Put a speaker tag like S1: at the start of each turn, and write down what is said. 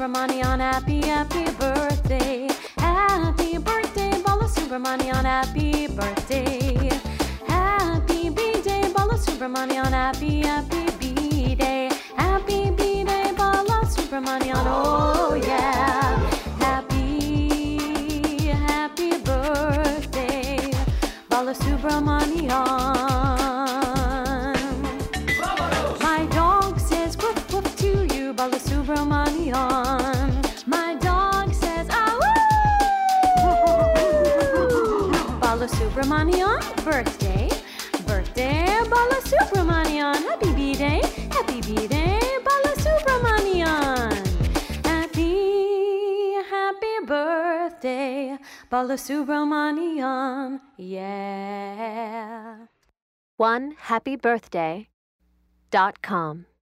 S1: Balasubramanian, happy, happy birthday. Happy birthday, Balasubramanian, happy birthday. Happy B-Day, Balasubramanian, happy, happy B-Day. Happy B-Day, Balasubramanian, oh yeah. Happy, happy birthday, Balasubramanian. My dog says woof woof to you, Balasubramanian. My dog says ah woo. Balasubramanian, birthday, birthday, Balasubramanian. Happy B-Day, happy B-Day, Balasubramanian. Happy, happy birthday, Balasubramanian. Yeah.
S2: OneHappyBirthday.com